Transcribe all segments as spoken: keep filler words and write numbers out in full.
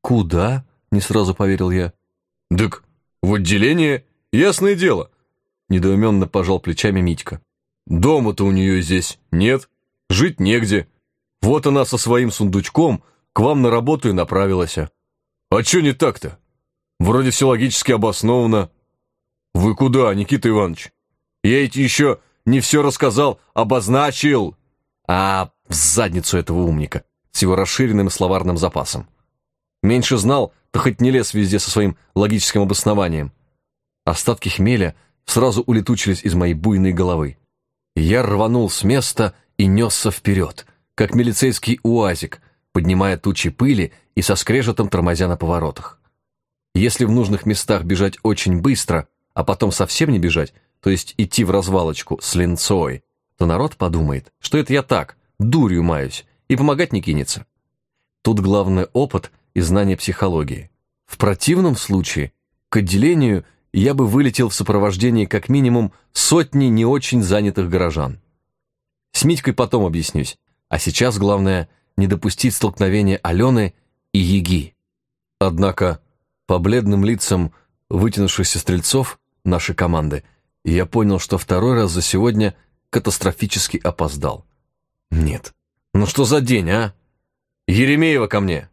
«Куда?» — не сразу поверил я. «Дык, в отделение, ясное дело», — недоуменно пожал плечами Митька. «Дома-то у нее здесь нет, жить негде. Вот она со своим сундучком к вам на работу и направилась. А че не так-то? Вроде все логически обосновано». «Вы куда, Никита Иванович? Я ведь еще не все рассказал, обозначил». А в задницу этого умника с его расширенным словарным запасом. Меньше знал, то хоть не лез везде со своим логическим обоснованием. Остатки хмеля сразу улетучились из моей буйной головы. Я рванул с места и несся вперед, как милицейский уазик, поднимая тучи пыли и со скрежетом тормозя на поворотах. Если в нужных местах бежать очень быстро, а потом совсем не бежать, то есть идти в развалочку с линцой, то народ подумает, что это я так, дурью маюсь, и помогать не кинется. Тут главное опыт и знание психологии. В противном случае к отделению я бы вылетел в сопровождении как минимум сотни не очень занятых горожан. С Митькой потом объяснюсь, а сейчас главное не допустить столкновения Алены и Яги. Однако по бледным лицам вытянувшихся стрельцов нашей команды я понял, что второй раз за сегодня катастрофически опоздал. Нет, ну что за день, а? Еремеева ко мне.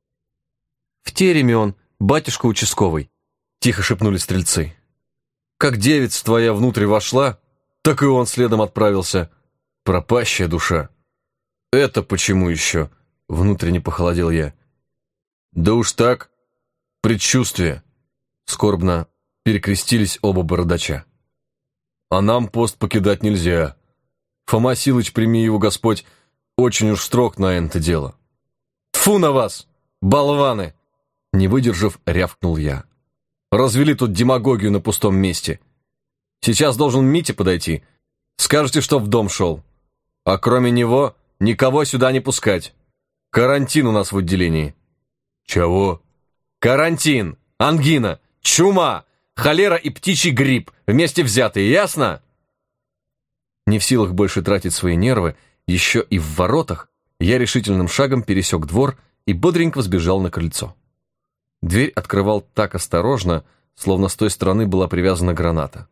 В тереме он, батюшка участковый, тихо шепнули стрельцы. Как девица твоя внутрь вошла, так и он следом отправился. Пропащая душа. Это почему еще? Внутренне похолодел я. Да уж так, предчувствие. Скорбно перекрестились оба бородача. А нам пост покидать нельзя. Фома Силыч, прими его Господь, очень уж строг на это дело. Тфу на вас, болваны! Не выдержав, рявкнул я. Развели тут демагогию на пустом месте. Сейчас должен Митя подойти. Скажете, что в дом шел. А кроме него никого сюда не пускать. Карантин у нас в отделении. Чего? Карантин, ангина, чума, холера и птичий грипп, вместе взятые, ясно? Не в силах больше тратить свои нервы, еще и в воротах, я решительным шагом пересек двор и бодренько взбежал на крыльцо. Дверь открывал так осторожно, словно с той стороны была привязана граната.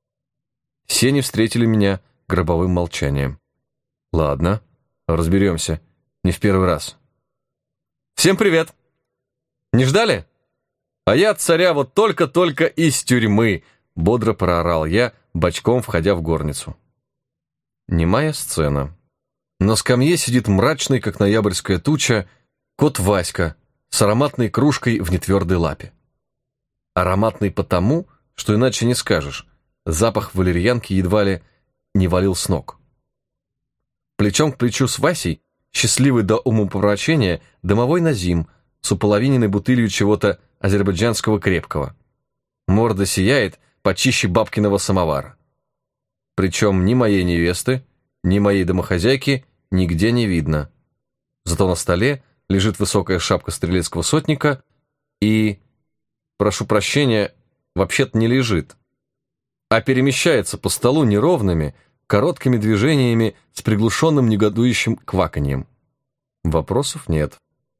Сени встретили меня гробовым молчанием. Ладно, разберемся, не в первый раз. Всем привет! Не ждали? А я от царя вот только-только из тюрьмы, бодро проорал я, бочком входя в горницу. Немая сцена. На скамье сидит мрачный, как ноябрьская туча, кот Васька с ароматной кружкой в нетвердой лапе. Ароматный потому, что иначе не скажешь, запах валерьянки едва ли не валил с ног. Плечом к плечу с Васей, счастливый до умопомрачения, домовой Назим с уполовиненной бутылью чего-то азербайджанского крепкого. Морда сияет почище бабкиного самовара. Причем ни моей невесты, ни моей домохозяйки нигде не видно. Зато на столе лежит высокая шапка стрелецкого сотника и, прошу прощения, вообще-то не лежит, а перемещается по столу неровными, короткими движениями с приглушенным негодующим кваканьем. Вопросов нет.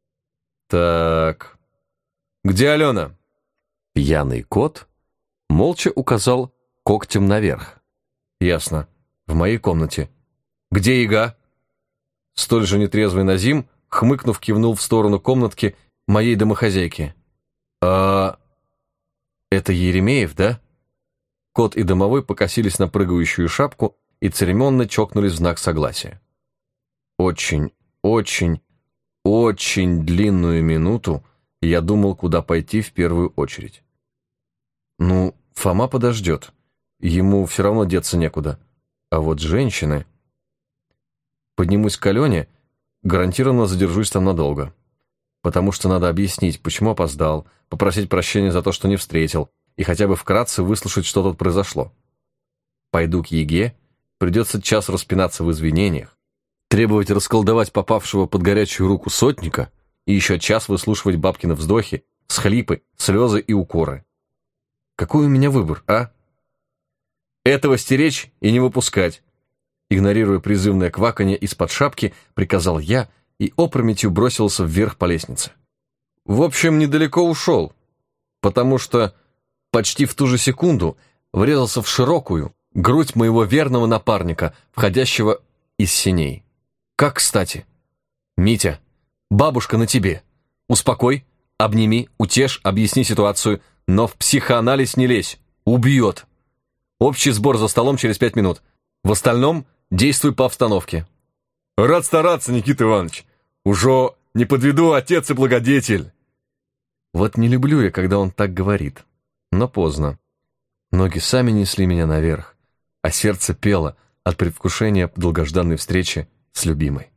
Так, где Алена? Пьяный кот молча указал когтем наверх. Ясно, в моей комнате. Где Яга? Столь же нетрезвый Назим, хмыкнув, кивнул в сторону комнатки моей домохозяйки. А это Еремеев, да? Кот и домовой покосились на прыгающую шапку и церемонно чокнулись в знак согласия. Очень, очень, очень длинную минуту я думал, куда пойти в первую очередь. Ну, Фома подождет. Ему все равно деться некуда. А вот женщины... Поднимусь к Алене, гарантированно задержусь там надолго. Потому что надо объяснить, почему опоздал, попросить прощения за то, что не встретил, и хотя бы вкратце выслушать, что тут произошло. Пойду к Яге, придется час распинаться в извинениях, требовать расколдовать попавшего под горячую руку сотника и еще час выслушивать бабкины вздохи, схлипы, слезы и укоры. Какой у меня выбор, а? Этого стеречь и не выпускать. Игнорируя призывное кваканье из-под шапки, приказал я и опрометью бросился вверх по лестнице. В общем, недалеко ушел, потому что почти в ту же секунду врезался в широкую грудь моего верного напарника, входящего из синей. Как кстати. «Митя, бабушка на тебе. Успокой, обними, утешь, объясни ситуацию, но в психоанализ не лезь. Убьет. Общий сбор за столом через пять минут. В остальном действуй по обстановке». «Рад стараться, Никита Иванович. Уже не подведу, отец и благодетель». Вот не люблю я, когда он так говорит. Но поздно. Ноги сами несли меня наверх, а сердце пело от предвкушения долгожданной встречи с любимой.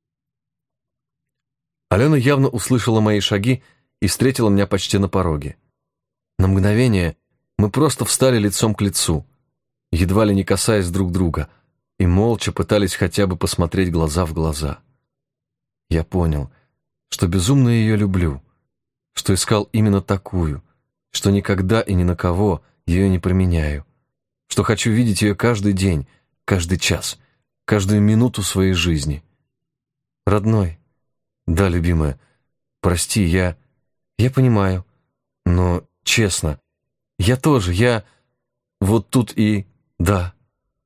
Алена явно услышала мои шаги и встретила меня почти на пороге. На мгновение мы просто встали лицом к лицу, едва ли не касаясь друг друга, и молча пытались хотя бы посмотреть глаза в глаза. Я понял, что безумно ее люблю, что искал именно такую, что никогда и ни на кого ее не променяю, что хочу видеть ее каждый день, каждый час, каждую минуту своей жизни. Родной, да, любимая, прости, я... я понимаю, но честно, я тоже, я... вот тут и... да.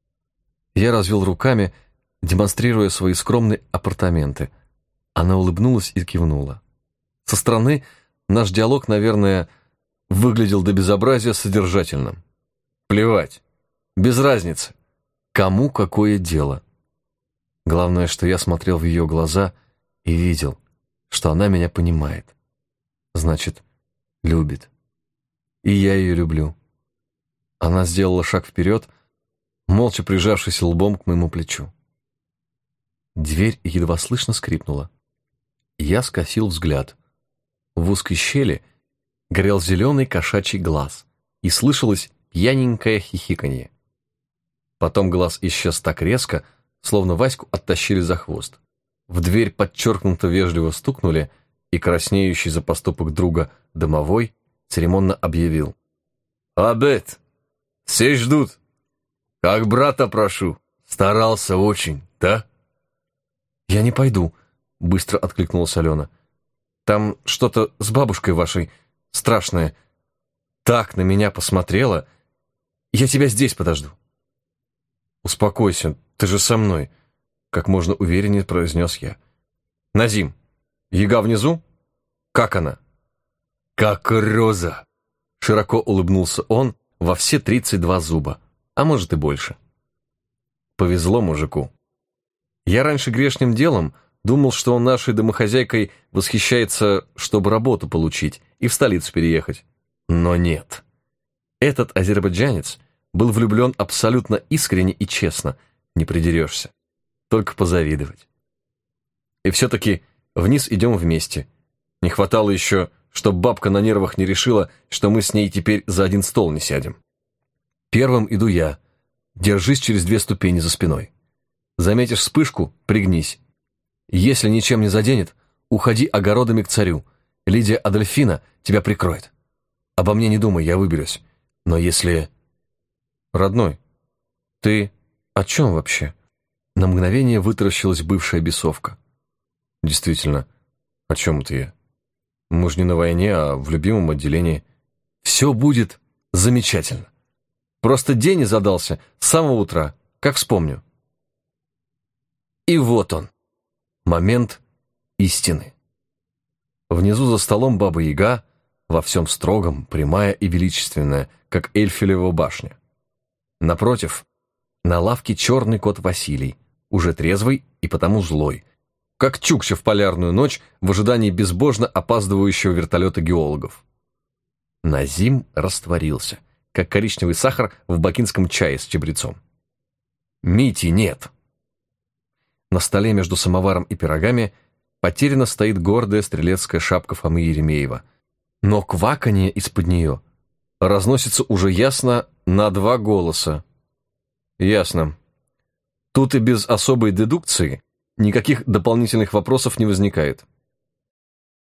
Я развел руками, демонстрируя свои скромные апартаменты. Она улыбнулась и кивнула. Со стороны наш диалог, наверное, выглядел до безобразия содержательным. Плевать, без разницы, кому какое дело. Главное, что я смотрел в ее глаза и видел, что она меня понимает. Значит, любит. И я ее люблю. Она сделала шаг вперед, молча прижавшись лбом к моему плечу. Дверь едва слышно скрипнула. Я скосил взгляд. В узкой щели горел зеленый кошачий глаз, и слышалось пьяненькое хихиканье. Потом глаз исчез так резко, словно Ваську оттащили за хвост. В дверь подчеркнуто вежливо стукнули, и краснеющий за поступок друга домовой церемонно объявил: «Обед! Все ждут! Как брата прошу! Старался очень, да?» «Я не пойду», — быстро откликнулась Алена. «Там что-то с бабушкой вашей страшное. Так на меня посмотрела. Я тебя здесь подожду». «Успокойся, ты же со мной», — как можно увереннее произнес я. «Назим, яга внизу? Как она?» «Как роза», — широко улыбнулся он во все тридцать два зуба, а может и больше. Повезло мужику. Я раньше грешным делом думал, что он нашей домохозяйкой восхищается, чтобы работу получить и в столицу переехать. Но нет. Этот азербайджанец был влюблен абсолютно искренне и честно, не придерешься. Только позавидовать. И все-таки вниз идем вместе. Не хватало еще, чтобы бабка на нервах не решила, что мы с ней теперь за один стол не сядем. Первым иду я. Держись через две ступени за спиной. Заметишь вспышку — пригнись. Если ничем не заденет, уходи огородами к царю. Лидия Адольфина тебя прикроет. Обо мне не думай, я выберусь. Но если... Родной, ты о чем вообще? На мгновение вытаращилась бывшая бесовка. Действительно, о чем это я? Мы же не на войне, а в любимом отделении. Все будет замечательно. Просто день и задался с самого утра, как вспомню. И вот он, момент истины. Внизу за столом Баба-Яга, во всем строгом, прямая и величественная, как Эльфелева башня. Напротив, на лавке черный кот Василий, уже трезвый и потому злой, как Чукча в полярную ночь в ожидании безбожно опаздывающего вертолета геологов. Назим растворился, как коричневый сахар в бакинском чае с чабрецом. Мити нет. На столе между самоваром и пирогами потерянно стоит гордая стрелецкая шапка Фомы Еремеева, но кваканье из-под нее разносится уже ясно на два голоса. Ясно. Тут и без особой дедукции никаких дополнительных вопросов не возникает.